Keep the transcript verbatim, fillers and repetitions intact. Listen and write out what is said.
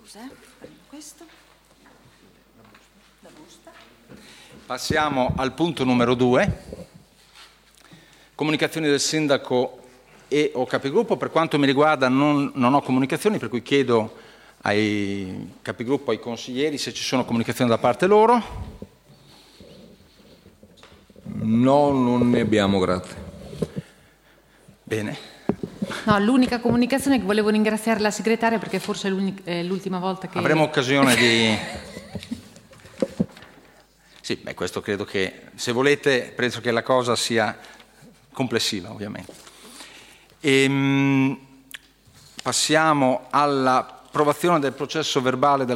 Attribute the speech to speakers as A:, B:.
A: Scusa, eh, prendo questo. La busta.
B: Passiamo al punto numero due. Comunicazioni del sindaco e o capigruppo. Per quanto mi riguarda non, non ho comunicazioni, per cui chiedo ai capigruppo, ai consiglieri, se ci sono comunicazioni da parte loro.
C: No, non ne abbiamo, grazie.
B: Bene.
D: No, l'unica comunicazione è che volevo ringraziare la segretaria perché forse è l'ultima volta che...
B: Avremo occasione di... Sì, beh, questo credo che, se volete, penso che la cosa sia complessiva, ovviamente. Ehm, passiamo all'approvazione del processo verbale della